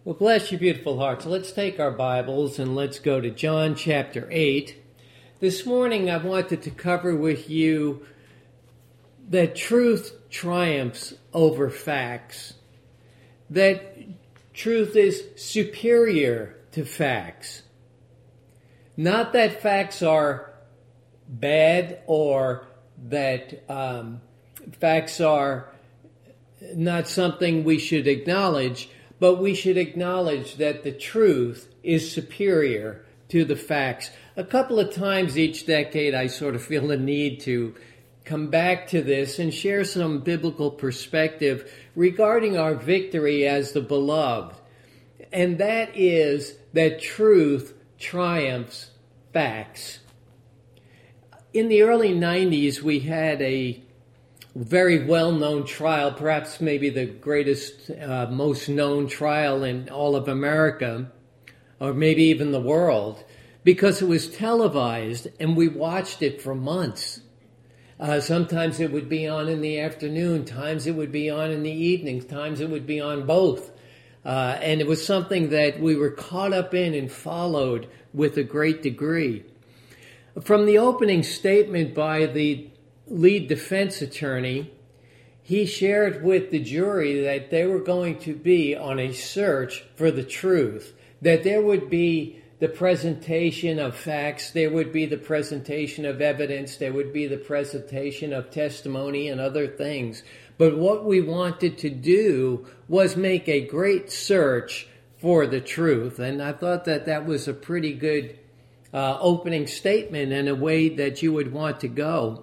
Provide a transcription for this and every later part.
Well, bless you, beautiful hearts. Let's take our Bibles and let's go to John chapter 8. This morning I wanted to cover with you that truth triumphs over facts, that truth is superior to facts. Not that facts are bad or that facts are not something we should acknowledge, but we should acknowledge that the truth is superior to the facts. A couple of times each decade, I sort of feel the need to come back to this and share some biblical perspective regarding our victory as the beloved. And that is that truth triumphs facts. In the early 90s, we had a very well-known trial, perhaps maybe the greatest, most known trial in all of America, or maybe even the world, because it was televised and we watched it for months. Sometimes it would be on in the afternoon, times it would be on in the evenings, times it would be on both. And it was something that we were caught up in and followed with a great degree. From the opening statement by the lead defense attorney, he shared with the jury that they were going to be on a search for the truth, that there would be the presentation of facts, there would be the presentation of evidence, there would be the presentation of testimony and other things. But what we wanted to do was make a great search for the truth. And I thought that that was a pretty good opening statement and a way that you would want to go.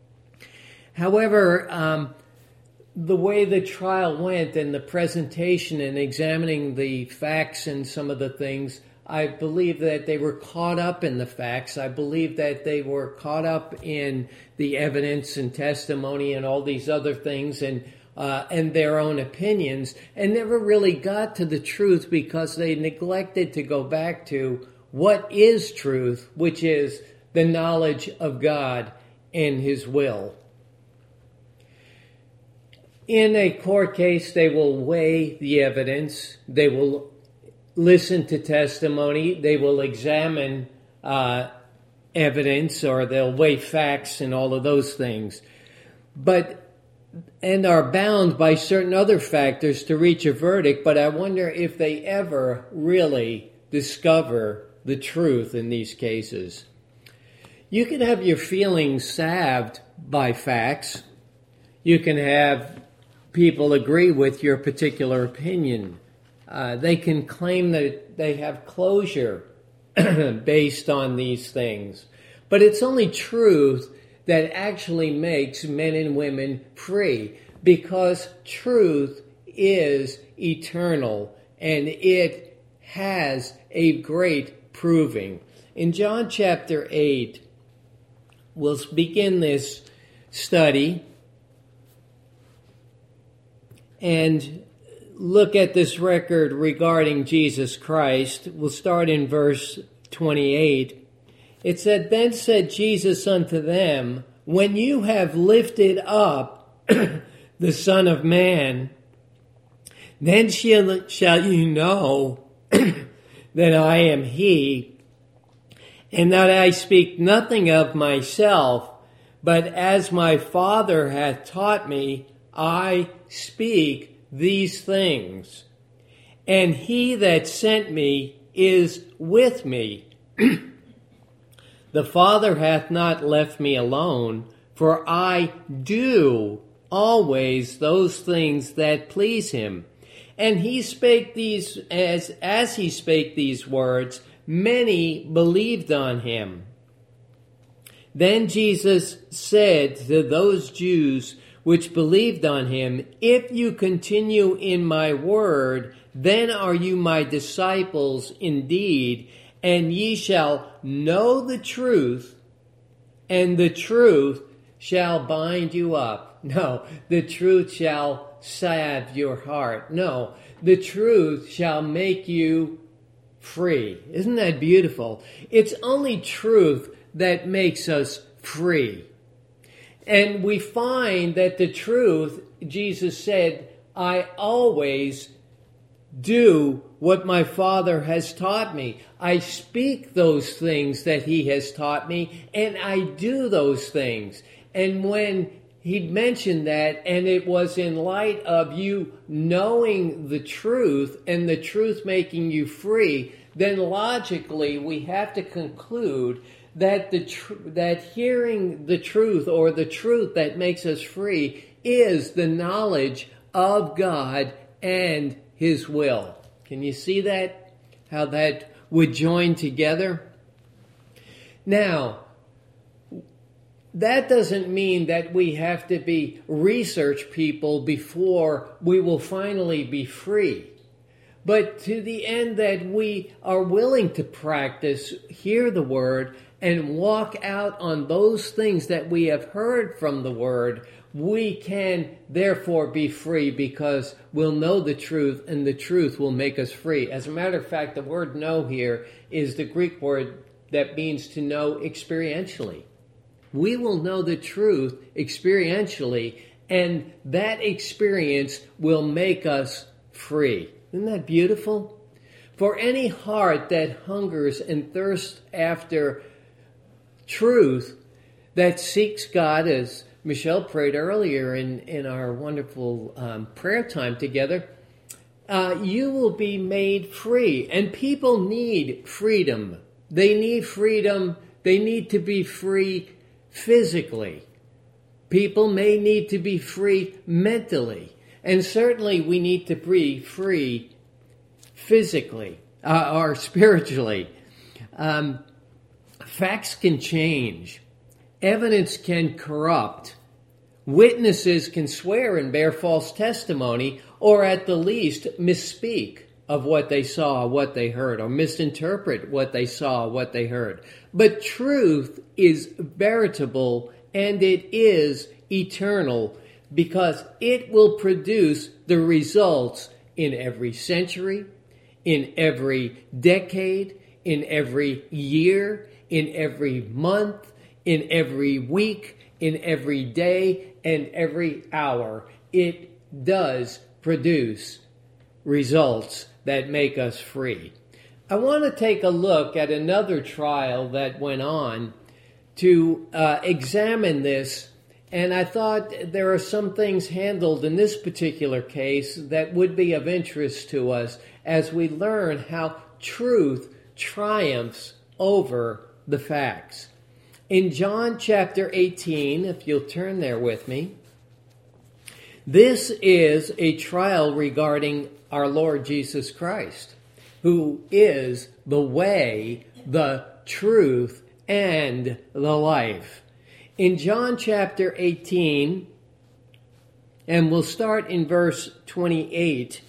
However, the way the trial went and the presentation and examining the facts and some of the things, I believe that they were caught up in the facts. I believe that they were caught up in the evidence and testimony and all these other things and their own opinions, and never really got to the truth because they neglected to go back to what is truth, which is the knowledge of God and His will. In a court case, they will weigh the evidence, they will listen to testimony, they will examine evidence, or they'll weigh facts and all of those things, and are bound by certain other factors to reach a verdict, but I wonder if they ever really discover the truth in these cases. You can have your feelings salved by facts. You can have people agree with your particular opinion. They can claim that they have closure based on these things. But it's only truth that actually makes men and women free, because truth is eternal and it has a great proving. In John chapter 8, we'll begin this study and look at this record regarding Jesus Christ. We'll start in verse 28. It said, "Then said Jesus unto them, When you have lifted up the Son of Man, then shall you know that I am He, and that I speak nothing of myself, but as my Father hath taught me, I speak these things. And He that sent me is with me. The Father hath not left me alone, for I do always those things that please Him. And He spake these, as He spake these words, many believed on Him. Then Jesus said to those Jews which believed on Him, If you continue in my word, then are you my disciples indeed, and ye shall know the truth, and the truth shall bind you up. No, the truth shall salve your heart. No, the truth shall make you free. Isn't that beautiful? It's only truth that makes us free. And we find that the truth, Jesus said, I always do what my Father has taught me. I speak those things that he has taught me, and I do those things. And when he mentioned that, and it was in light of you knowing the truth and the truth making you free, then logically we have to conclude that that hearing the truth, or the truth that makes us free, is the knowledge of God and his will. Can you see that? How that would join together? Now, that doesn't mean that we have to be research people before we will finally be free. But to the end that we are willing to practice, hear the word, and walk out on those things that we have heard from the word, we can therefore be free, because we'll know the truth, and the truth will make us free. As a matter of fact, the word know here is the Greek word that means to know experientially. We will know the truth experientially, and that experience will make us free. Isn't that beautiful? For any heart that hungers and thirsts after truth, that seeks God, as Michelle prayed earlier in our wonderful prayer time together, you will be made free. And people need freedom. They need freedom. They need to be free physically. People may need to be free mentally. And certainly we need to be free physically or spiritually. Facts can change. Evidence can corrupt. Witnesses can swear and bear false testimony, or at the least misspeak of what they saw, what they heard, or misinterpret what they saw, what they heard. But truth is veritable, and it is eternal, because it will produce the results in every century, in every decade, in every year, in every month, in every week, in every day, and every hour. It does produce results that make us free. I want to take a look at another trial that went on to examine this, and I thought there are some things handled in this particular case that would be of interest to us as we learn how truth triumphs over the facts. In John chapter 18, if you'll turn there with me, this is a trial regarding our Lord Jesus Christ, who is the way, the truth, and the life. In John chapter 18, and we'll start in verse 28,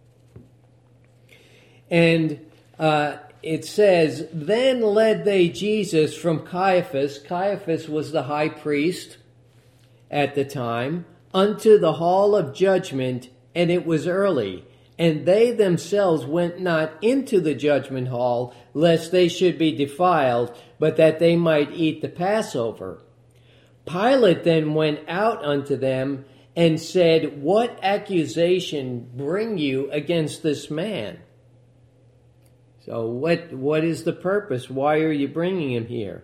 and it says, "Then led they Jesus from Caiaphas," Caiaphas was the high priest at the time, "unto the hall of judgment, and it was early. And they themselves went not into the judgment hall, lest they should be defiled, but that they might eat the Passover. Pilate then went out unto them, and said, What accusation bring you against this man?" So what is the purpose? Why are you bringing him here?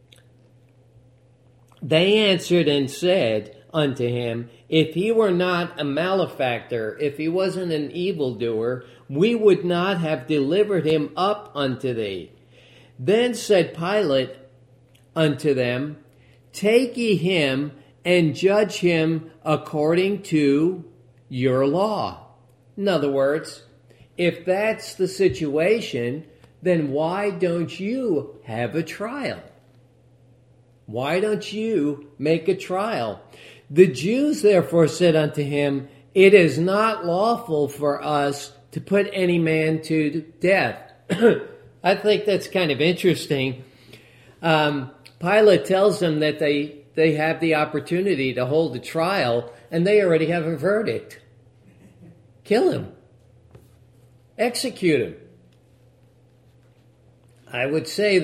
They answered and said unto him, If he were not a malefactor, if he wasn't an evildoer, we would not have delivered him up unto thee. Then said Pilate unto them, Take ye him and judge him according to your law. In other words, if that's the situation, then why don't you have a trial? Why don't you make a trial? The Jews therefore said unto him, It is not lawful for us to put any man to death. I think that's kind of interesting. Pilate tells them that they have the opportunity to hold a trial, and they already have a verdict. Kill him. Execute him. I would say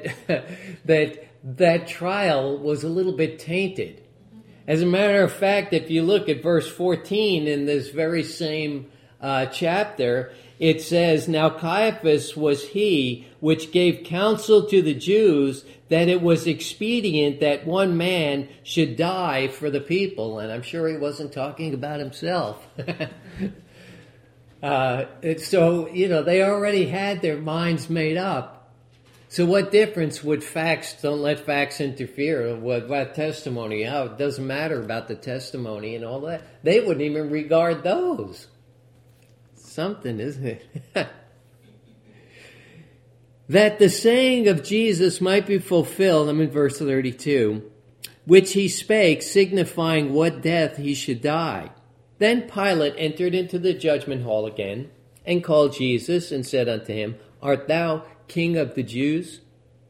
that trial was a little bit tainted. As a matter of fact, if you look at verse 14 in this very same chapter, it says, "Now Caiaphas was he which gave counsel to the Jews that it was expedient that one man should die for the people." And I'm sure he wasn't talking about himself. So, they already had their minds made up. So what difference would facts, don't let facts interfere with that testimony? It doesn't matter about the testimony and all that. They wouldn't even regard those. Something, isn't it? That the saying of Jesus might be fulfilled, I'm in verse 32, which he spake, signifying what death he should die. Then Pilate entered into the judgment hall again, and called Jesus, and said unto him, Art thou King of the Jews?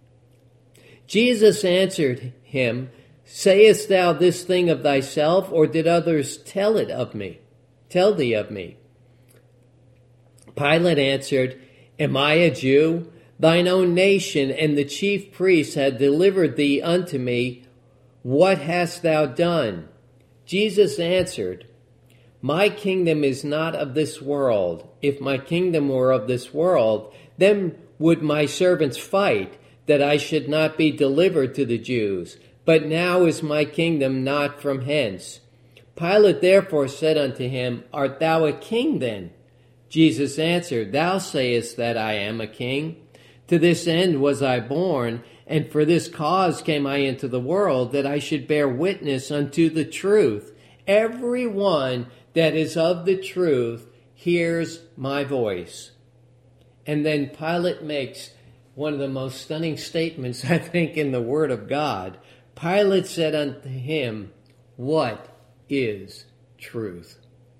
Jesus answered him, Sayest thou this thing of thyself, or did others tell thee of me? Pilate answered, Am I a Jew? Thine own nation and the chief priests had delivered thee unto me. What hast thou done? Jesus answered, My kingdom is not of this world. If my kingdom were of this world, then would my servants fight, that I should not be delivered to the Jews. But now is my kingdom not from hence. Pilate therefore said unto him, Art thou a king then? Jesus answered, Thou sayest that I am a king. To this end was I born, and for this cause came I into the world, that I should bear witness unto the truth. Every one that is of the truth hears my voice. And then Pilate makes one of the most stunning statements, I think, in the Word of God. Pilate said unto him, What is truth?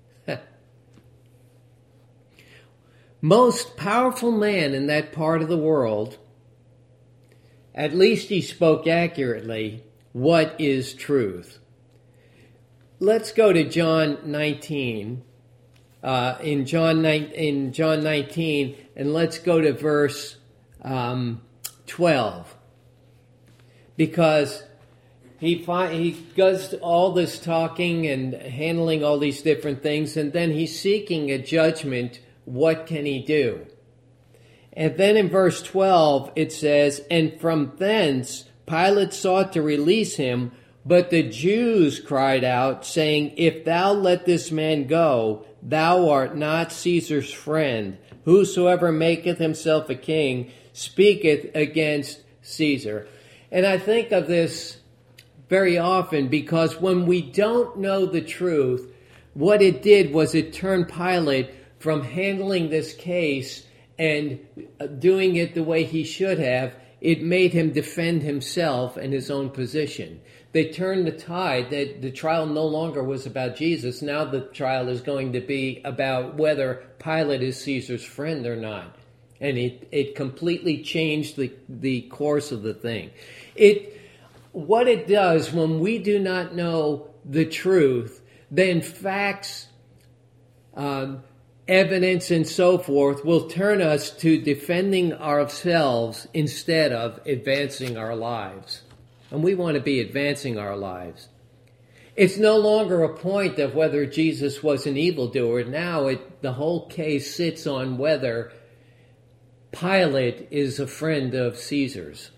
Most powerful man in that part of the world, at least he spoke accurately, what is truth? Let's go to John 19. In John 19, and let's go to verse 12. Because he does all this talking and handling all these different things, and then he's seeking a judgment. What can he do? And then in verse 12 it says, And from thence Pilate sought to release him, but the Jews cried out, saying, If thou let this man go, thou art not Caesar's friend. Whosoever maketh himself a king speaketh against Caesar. And I think of this very often because when we don't know the truth, what it did was it turned Pilate from handling this case and doing it the way he should have. It made him defend himself and his own position. They turned the tide, that the trial no longer was about Jesus. Now the trial is going to be about whether Pilate is Caesar's friend or not. And it completely changed the course of the thing. What it does when we do not know the truth, then facts, evidence and so forth will turn us to defending ourselves instead of advancing our lives. And we want to be advancing our lives. It's no longer a point of whether Jesus was an evildoer. Now the whole case sits on whether Pilate is a friend of Caesar's.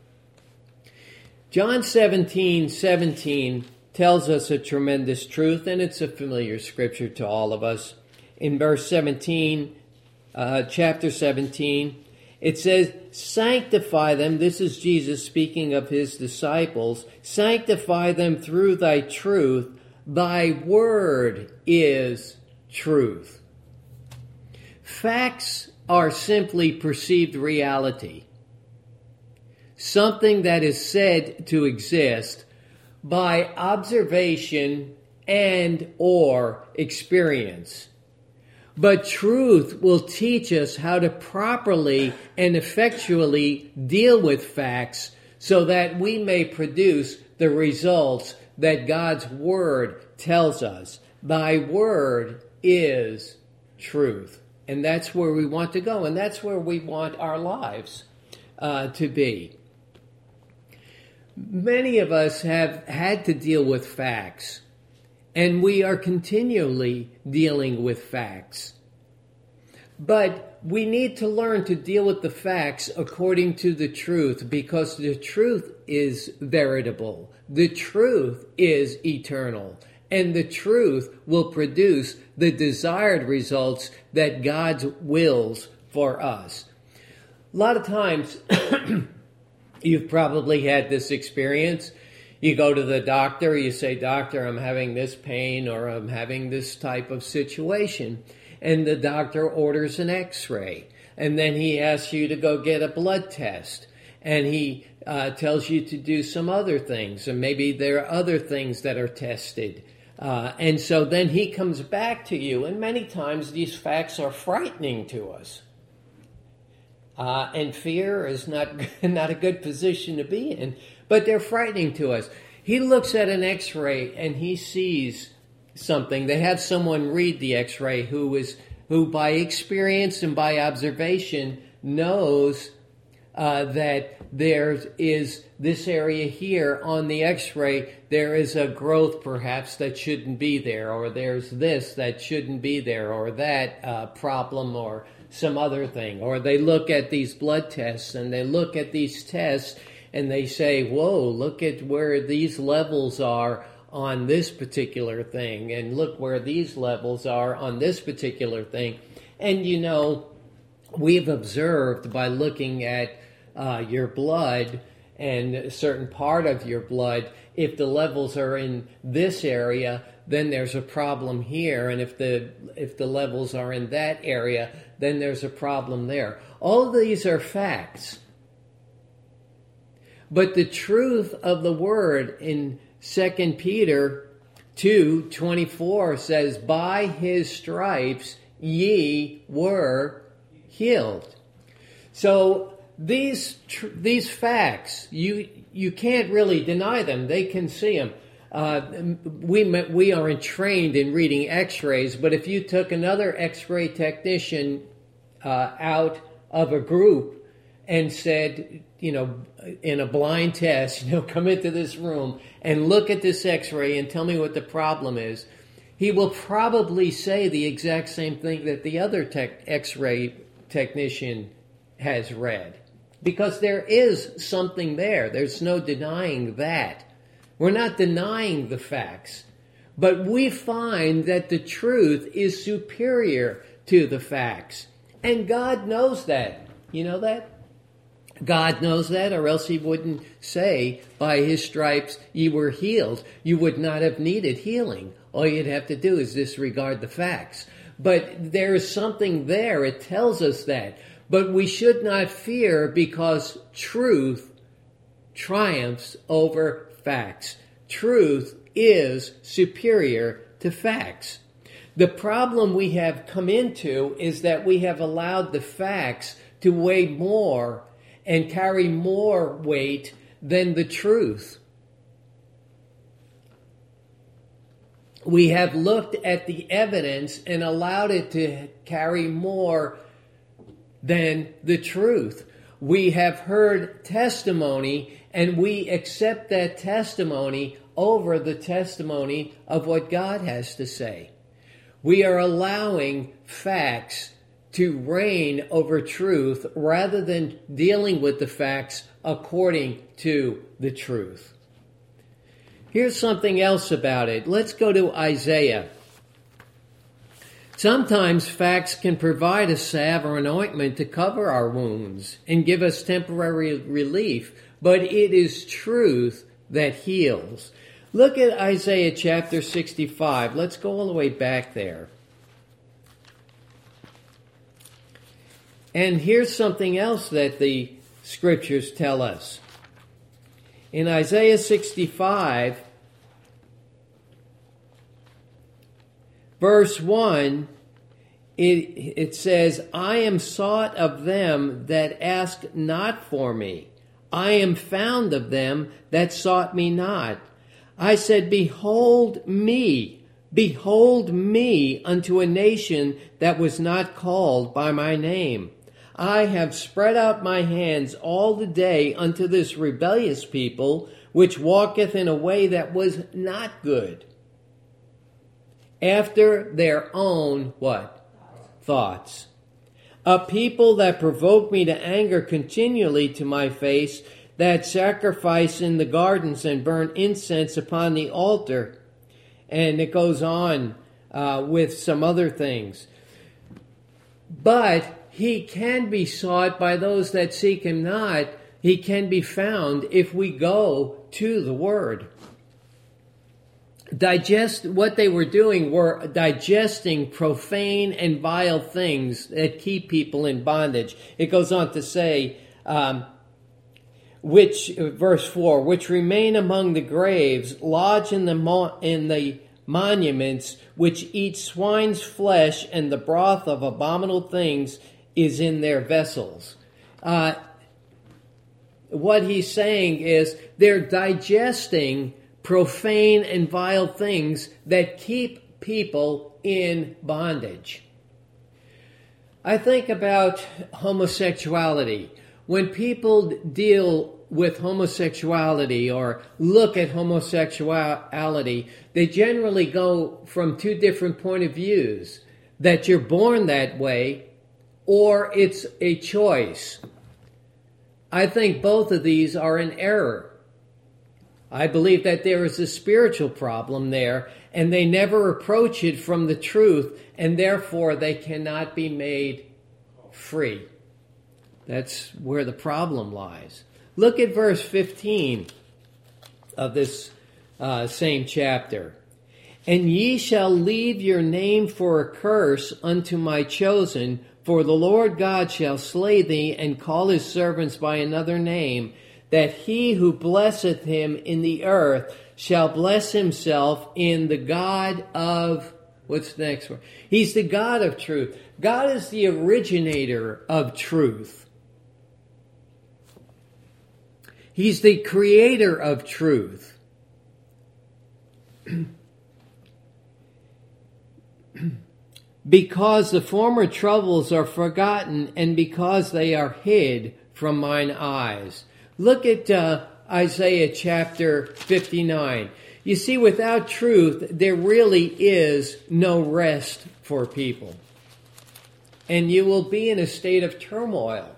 John 17:17 tells us a tremendous truth, and it's a familiar scripture to all of us. In verse 17, chapter 17, it says, Sanctify them, this is Jesus speaking of his disciples, sanctify them through thy truth, thy word is truth. Facts are simply perceived reality, something that is said to exist by observation and or experience. But truth will teach us how to properly and effectually deal with facts so that we may produce the results that God's word tells us. Thy word is truth. And that's where we want to go, and that's where we want our lives to be. Many of us have had to deal with facts, and we are continually dealing with facts. But we need to learn to deal with the facts according to the truth, because the truth is veritable. The truth is eternal. And the truth will produce the desired results that God wills for us. A lot of times, you've probably had this experience. You go to the doctor, you say, "Doctor, I'm having this pain," or "I'm having this type of situation." And the doctor orders an x-ray. And then he asks you to go get a blood test. And he tells you to do some other things. And maybe there are other things that are tested. And so then he comes back to you. And many times these facts are frightening to us. And fear is not a good position to be in. But they're frightening to us. He looks at an x-ray and he sees something. They have someone read the x-ray who by experience and by observation knows that there is this area here on the x-ray, there is a growth perhaps that shouldn't be there, or there's this that shouldn't be there, or that problem, or some other thing. Or they look at these blood tests and they look at these tests and they say, "Whoa, look at where these levels are on this particular thing, and look where these levels are on this particular thing." And we've observed by looking at your blood and a certain part of your blood, if the levels are in this area, then there's a problem here, and if the levels are in that area, then there's a problem there. All of these are facts. But the truth of the word in 2 Peter 2:24 says, "By his stripes ye were healed." So these facts, you can't really deny them. They can see them. We aren't trained in reading x-rays, but if you took another x-ray technician out of a group and said, in a blind test, come into this room and look at this x-ray and tell me what the problem is, he will probably say the exact same thing that the other x-ray technician has read. Because there is something there. There's no denying that. We're not denying the facts. But we find that the truth is superior to the facts. And God knows that. You know that? God knows that, or else he wouldn't say, "By his stripes ye were healed." You would not have needed healing. All you'd have to do is disregard the facts. But there is something there. It tells us that. But we should not fear, because truth triumphs over facts. Truth is superior to facts. The problem we have come into is that we have allowed the facts to weigh more and carry more weight than the truth. We have looked at the evidence and allowed it to carry more than the truth. We have heard testimony and we accept that testimony over the testimony of what God has to say. We are allowing facts to reign over truth rather than dealing with the facts according to the truth. Here's something else about it. Let's go to Isaiah. Sometimes facts can provide a salve or an ointment to cover our wounds and give us temporary relief, but it is truth that heals. Look at Isaiah chapter 65. Let's go all the way back there. And here's something else that the scriptures tell us. In Isaiah 65, verse 1, it says, "I am sought of them that ask not for me. I am found of them that sought me not. I said, behold me unto a nation that was not called by my name. I have spread out my hands all the day unto this rebellious people, which walketh in a way that was not good, after their own," what? Thoughts. A people that provoke me to anger continually to my face, that sacrifice in the gardens and burn incense upon the altar. And it goes on with some other things. But he can be sought by those that seek him not. He can be found if we go to the Word. What they were doing were digesting profane and vile things that keep people in bondage. It goes on to say, verse 4, which remain among the graves, lodge in the monuments, which eat swine's flesh, and the broth of abominable things is in their vessels. What he's saying is they're digesting profane and vile things that keep people in bondage. I think about homosexuality. When people deal with homosexuality or look at homosexuality, they generally go from two different point of views. That you're born that way, or it's a choice. I think both of these are in error. I believe that there is a spiritual problem there, and they never approach it from the truth, and therefore they cannot be made free. That's where the problem lies. Look at verse 15 of this same chapter. And ye shall leave your name for a curse unto my chosen, for the Lord God shall slay thee, and call his servants by another name, that he who blesseth him in the earth shall bless himself in the God of, what's the next word? He's the God of truth. God is the originator of truth. He's the creator of truth. Because the former troubles are forgotten, and because they are hid from mine eyes. Look at Isaiah chapter 59. You see, without truth, there really is no rest for people. And you will be in a state of turmoil.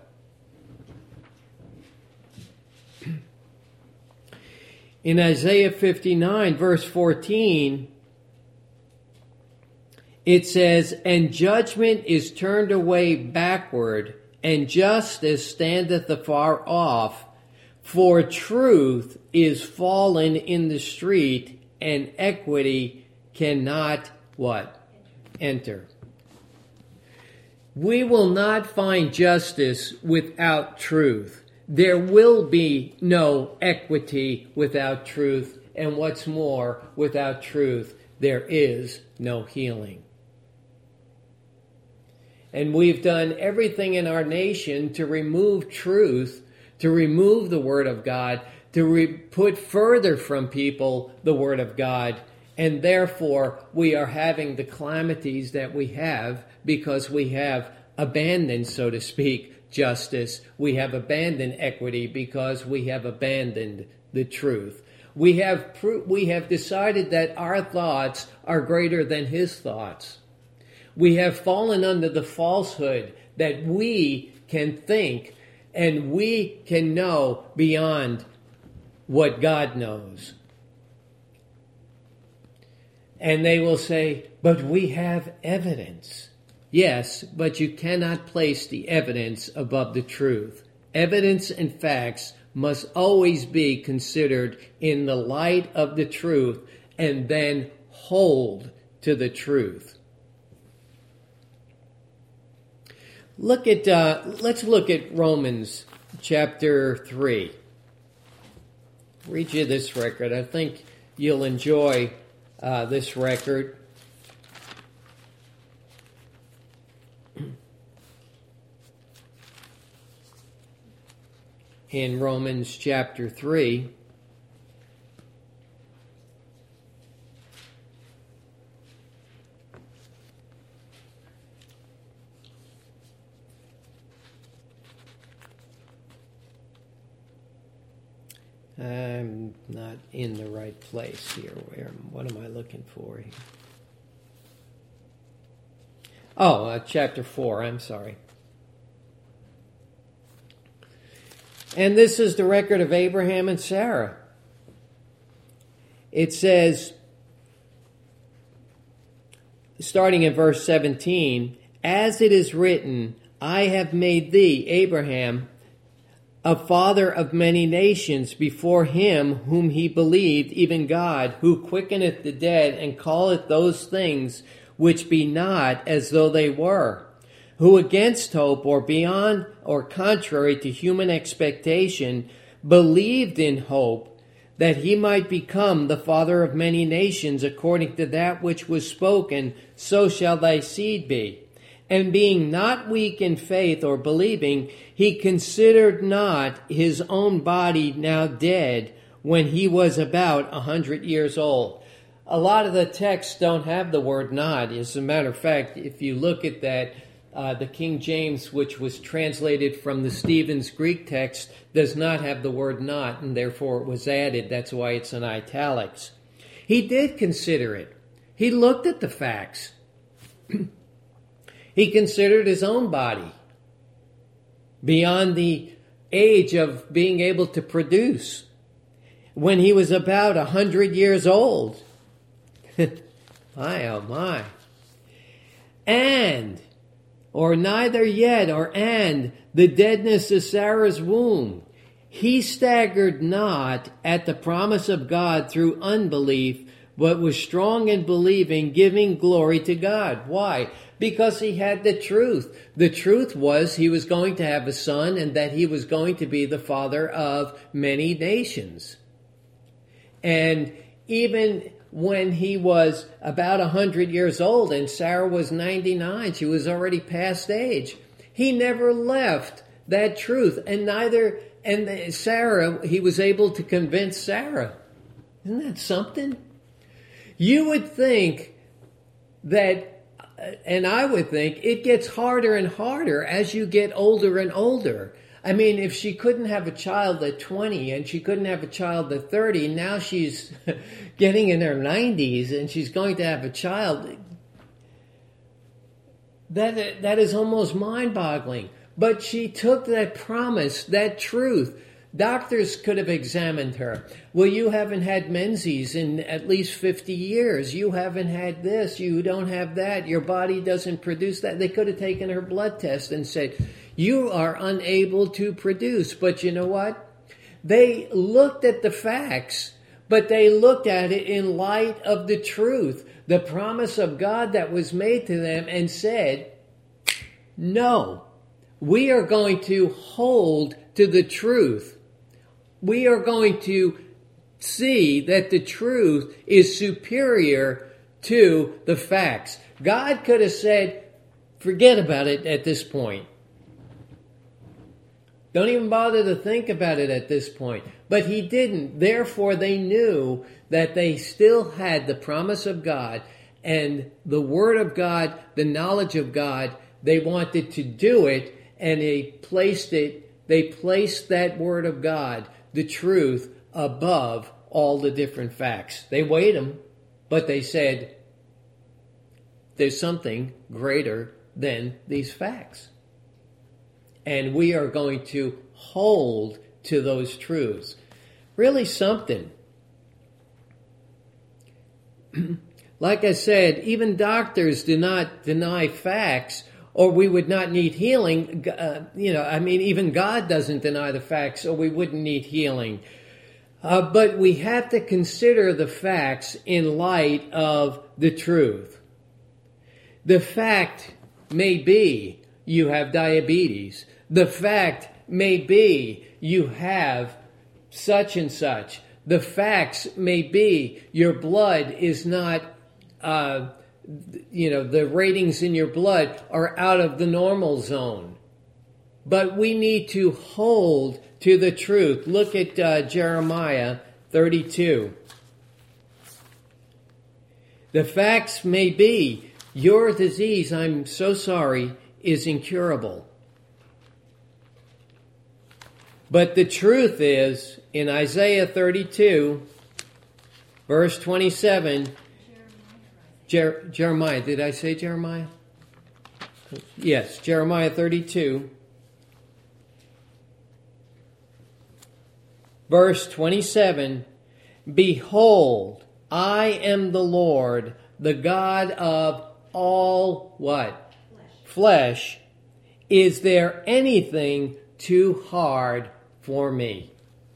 In Isaiah 59, verse 14, it says, and judgment is turned away backward, and justice standeth afar off. For truth is fallen in the street, and equity cannot, what? Enter. We will not find justice without truth. There will be no equity without truth. And what's more, without truth, there is no healing. And we've done everything in our nation to remove truth, to remove the Word of God, to put further from people the Word of God. And therefore, we are having the calamities that we have because we have abandoned, so to speak, justice. We have abandoned equity because we have abandoned the truth. We have decided that our thoughts are greater than His thoughts. We have fallen under the falsehood that we can think and we can know beyond what God knows. And they will say, but we have evidence. Yes, but you cannot place the evidence above the truth. Evidence and facts must always be considered in the light of the truth and then hold to the truth. Let's look at Romans chapter 3. Read you this record. I think you'll enjoy this record. In Romans chapter 3. I'm not in the right place here. What am I looking for here? Oh, chapter 4, I'm sorry. And this is the record of Abraham and Sarah. It says, starting in verse 17, as it is written, I have made thee, Abraham, a father of many nations before him whom he believed, even God, who quickeneth the dead and calleth those things which be not as though they were, who against hope or beyond or contrary to human expectation believed in hope, that he might become the father of many nations according to that which was spoken, so shall thy seed be. And being not weak in faith or believing, he considered not his own body now dead when he was about 100 years old. A lot of the texts don't have the word not. As a matter of fact, if you look at that, the King James, which was translated from the Stevens Greek text, does not have the word not, and therefore it was added. That's why it's in italics. He did consider it. He looked at the facts. He considered his own body beyond the age of being able to produce when he was about 100 years old. My, oh my. And, or neither yet, or and, the deadness of Sarah's womb. He staggered not at the promise of God through unbelief, but was strong in believing, giving glory to God. Why? Because he had the truth. The truth was he was going to have a son and that he was going to be the father of many nations. And even when he was about 100 years old and Sarah was 99, she was already past age, he never left that truth. And Sarah, he was able to convince Sarah. Isn't that something? You would think that, and I would think, it gets harder and harder as you get older and older. I mean, if she couldn't have a child at 20 and she couldn't have a child at 30, now she's getting in her 90s and she's going to have a child. That is almost mind-boggling. But she took that promise, that truth. Doctors could have examined her. Well, you haven't had menses in at least 50 years. You haven't had this. You don't have that. Your body doesn't produce that. They could have taken her blood test and said, you are unable to produce. But you know what? They looked at the facts, but they looked at it in light of the truth, the promise of God that was made to them, and said, no, we are going to hold to the truth. We are going to see that the truth is superior to the facts. God could have said, forget about it at this point. Don't even bother to think about it at this point. But he didn't. Therefore, they knew that they still had the promise of God and the Word of God, the knowledge of God. They wanted to do it, and they placed that Word of God, the truth, above all the different facts. They weighed them, but they said, there's something greater than these facts. And we are going to hold to those truths. Really something. Like I said, even doctors do not deny facts, or we would not need healing. Even God doesn't deny the facts, or we wouldn't need healing. But we have to consider the facts in light of the truth. The fact may be you have diabetes. The fact may be you have such and such. The facts may be your blood is not, the ratings in your blood are out of the normal zone. But we need to hold to the truth. Look at Jeremiah 32. The facts may be your disease, I'm so sorry, is incurable. But the truth is, in Isaiah 32, verse 27, Jeremiah, did I say Jeremiah? Yes, Jeremiah 32. Verse 27, behold, I am the Lord, the God of all what? Flesh. Is there anything too hard for me?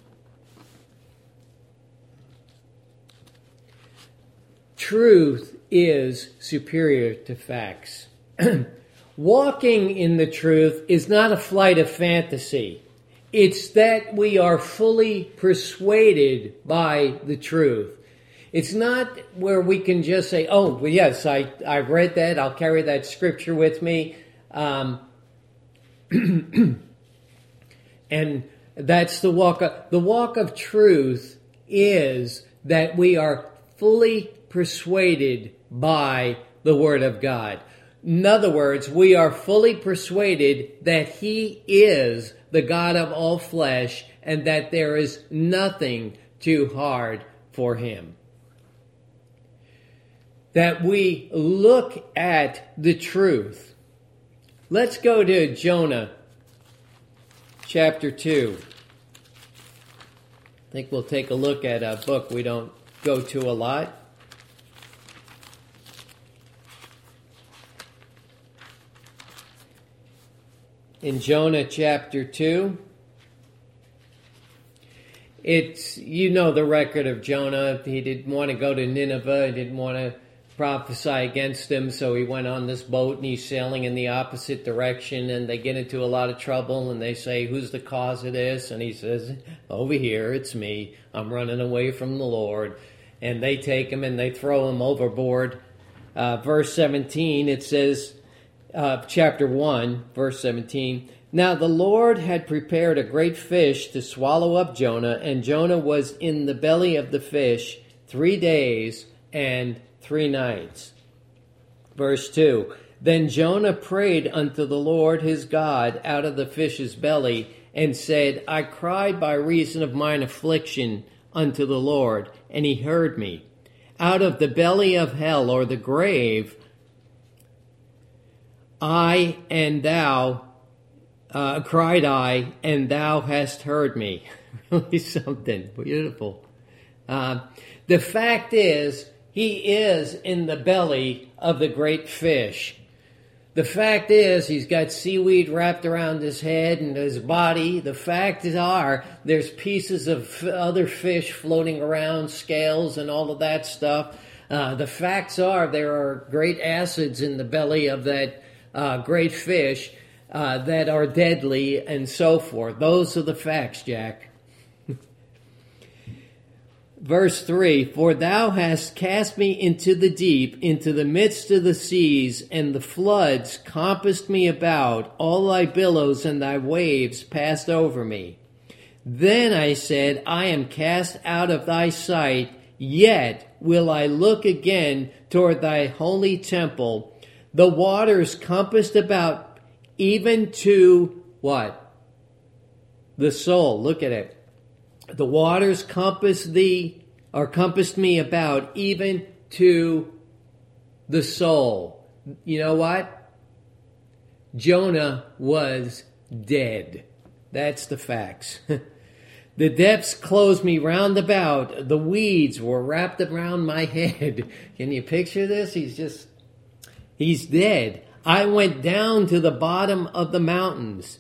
Truth is superior to facts. Walking in the truth is not a flight of fantasy. It's that we are fully persuaded by the truth. It's not where we can just say, oh, well, yes, I read that. I'll carry that scripture with me. And that's the walk. The walk of truth is that we are fully persuaded by the Word of God. In other words, we are fully persuaded that He is the God of all flesh and that there is nothing too hard for Him. That we look at the truth. Let's go to Jonah chapter 2. I think we'll take a look at a book we don't go to a lot. In Jonah chapter 2, you know the record of Jonah. He didn't want to go to Nineveh. He didn't want to prophesy against them, so he went on this boat and he's sailing in the opposite direction, and they get into a lot of trouble and they say, who's the cause of this? And he says, over here, it's me. I'm running away from the Lord. And they take him and they throw him overboard. Verse 17, it says, chapter 1, verse 17, now the Lord had prepared a great fish to swallow up Jonah, and Jonah was in the belly of the fish 3 days and 3 nights. Verse 2, then Jonah prayed unto the Lord his God out of the fish's belly, and said, I cried by reason of mine affliction unto the Lord, and he heard me. Out of the belly of hell, or the grave, I and thou, cried I, and thou hast heard me. Really something beautiful. The fact is, he is in the belly of the great fish. The fact is, he's got seaweed wrapped around his head and his body. The facts are, there's pieces of other fish floating around, scales and all of that stuff. The facts are, there are great acids in the belly of that great fish that are deadly and so forth. Those are the facts, Jack. Verse 3, for thou hast cast me into the deep, into the midst of the seas, and the floods compassed me about. All thy billows and thy waves passed over me. Then I said, I am cast out of thy sight, yet will I look again toward thy holy temple. The waters compassed about, even to what? The soul. Look at it. The waters compassed me about, even to the soul. You know what? Jonah was dead. That's the facts. The depths closed me round about. The weeds were wrapped around my head. Can you picture this? He's dead. I went down to the bottom of the mountains.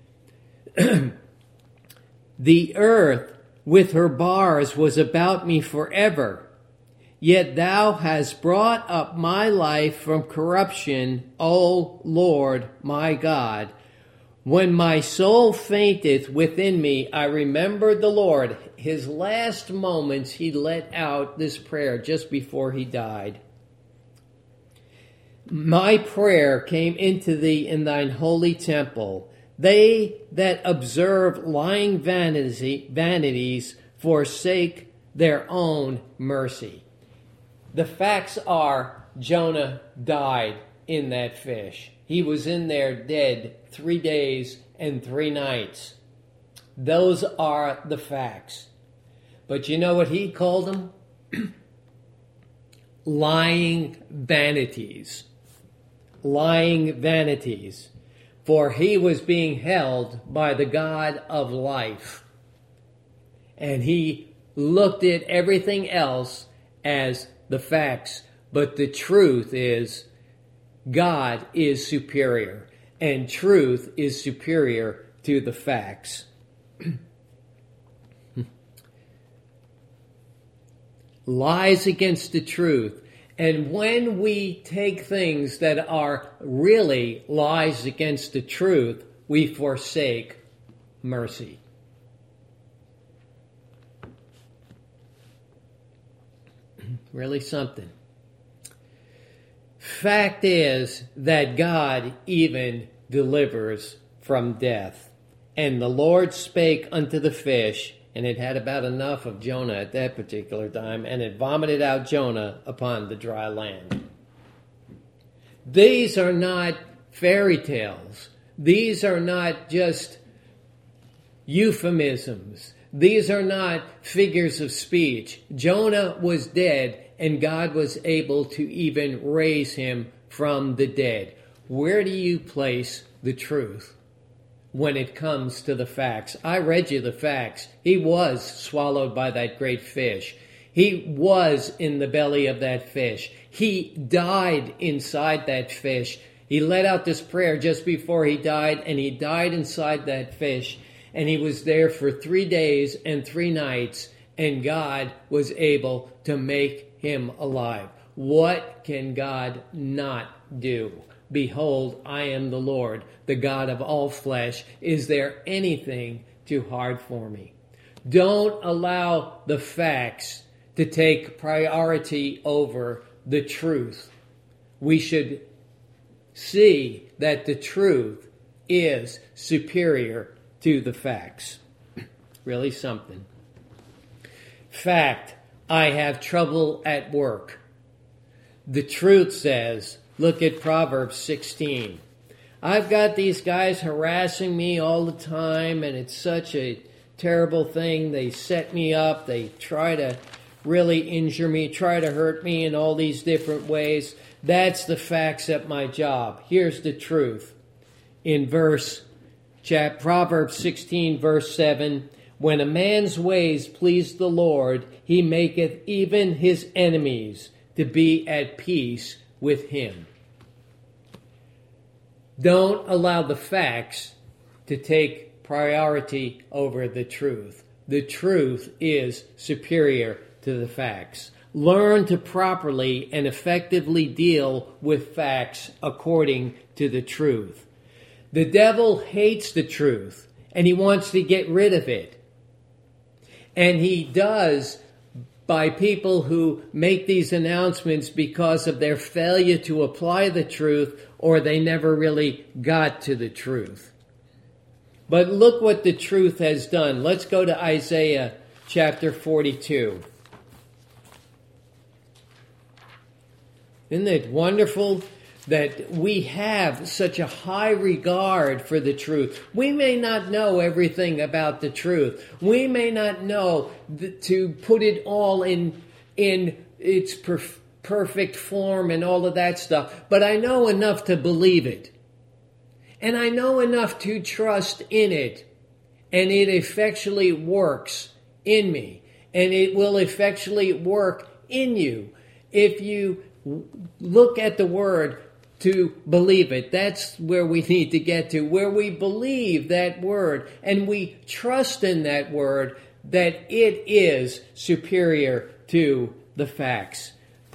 The earth with her bars was about me forever. Yet thou hast brought up my life from corruption, O Lord my God. When my soul fainteth within me, I remembered the Lord. His last moments, he let out this prayer just before he died. My prayer came into thee in thine holy temple. They that observe lying vanities forsake their own mercy. The facts are, Jonah died in that fish. He was in there dead 3 days and 3 nights. Those are the facts. But you know what he called them? Lying vanities. Lying vanities. For he was being held by the God of life. And he looked at everything else as the facts. But the truth is, God is superior. And truth is superior to the facts. Lies against the truth. And when we take things that are really lies against the truth, we forsake mercy. Really something. Fact is that God even delivers from death. And the Lord spake unto the fish, and it had about enough of Jonah at that particular time, and it vomited out Jonah upon the dry land. These are not fairy tales. These are not just euphemisms. These are not figures of speech. Jonah was dead, and God was able to even raise him from the dead. Where do you place the truth when it comes to the facts? I read you the facts. He was swallowed by that great fish. He was in the belly of that fish. He died inside that fish. He let out this prayer just before he died, and he died inside that fish. And he was there for 3 days and 3 nights, and God was able to make him alive. What can God not do? Behold, I am the Lord, the God of all flesh. Is there anything too hard for me? Don't allow the facts to take priority over the truth. We should see that the truth is superior to the facts. Really something. Fact, I have trouble at work. The truth says, look at Proverbs 16. I've got these guys harassing me all the time, and it's such a terrible thing. They set me up. They try to really injure me, try to hurt me in all these different ways. That's the facts at my job. Here's the truth. In Proverbs 16, verse 7, when a man's ways please the Lord, he maketh even his enemies to be at peace with him. Don't allow the facts to take priority over the truth. The truth is superior to the facts. Learn to properly and effectively deal with facts according to the truth. The devil hates the truth, and he wants to get rid of it. And he does by people who make these announcements because of their failure to apply the truth, or they never really got to the truth. But look what the truth has done. Let's go to Isaiah chapter 42. Isn't it wonderful that we have such a high regard for the truth? We may not know everything about the truth. We may not know to put it all in its perfect form and all of that stuff. But I know enough to believe it. And I know enough to trust in it. And it effectually works in me. And it will effectually work in you. If you look at the Word to believe it. That's where we need to get to, where we believe that Word and we trust in that Word that it is superior to the facts.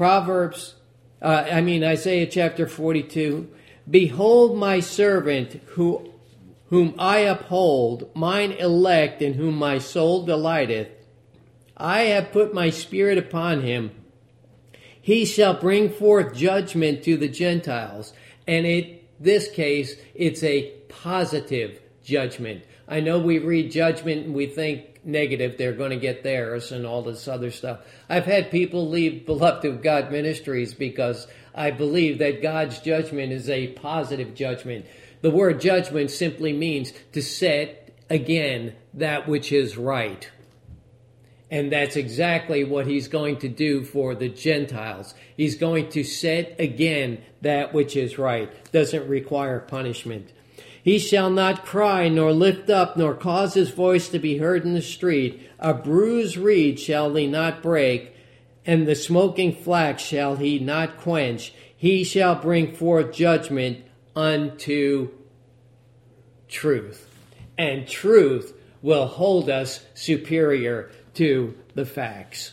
Isaiah chapter 42, behold my servant whom I uphold, mine elect in whom my soul delighteth. I have put my spirit upon him. He shall bring forth judgment to the Gentiles. And in this case, it's a positive judgment. I know we read judgment and we think negative, they're going to get theirs and all this other stuff. I've had people leave Beloved of God Ministries because I believe that God's judgment is a positive judgment. The word judgment simply means to set again that which is right. And that's exactly what he's going to do for the Gentiles. He's going to set again that which is right. Doesn't require punishment. He shall not cry, nor lift up, nor cause his voice to be heard in the street. A bruised reed shall he not break, and the smoking flax shall he not quench. He shall bring forth judgment unto truth. And truth will hold us superior to the facts.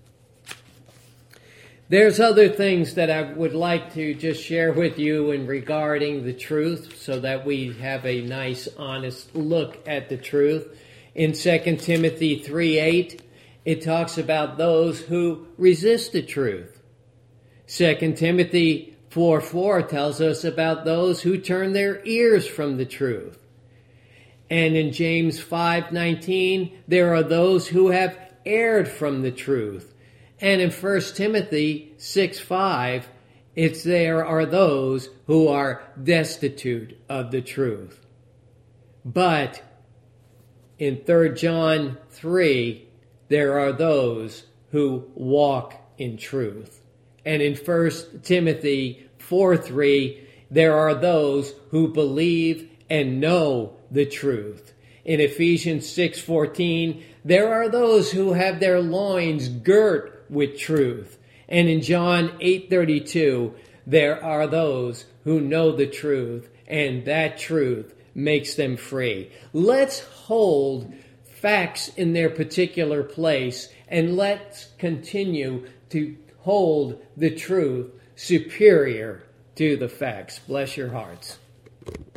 There's other things that I would like to just share with you in regarding the truth so that we have a nice, honest look at the truth. In 2 Timothy 3:8, it talks about those who resist the truth. 2 Timothy 4:4 tells us about those who turn their ears from the truth. And in James 5:19, there are those who have erred from the truth. And in 1 Timothy 6:5, there are those who are destitute of the truth. But in 3 John 3, there are those who walk in truth. And in 1 Timothy 4:3, there are those who believe and know the truth. In Ephesians 6:14, there are those who have their loins girt with truth. And in John 8:32, there are those who know the truth, and that truth makes them free. Let's hold facts in their particular place, and let's continue to hold the truth superior to the facts. Bless your hearts.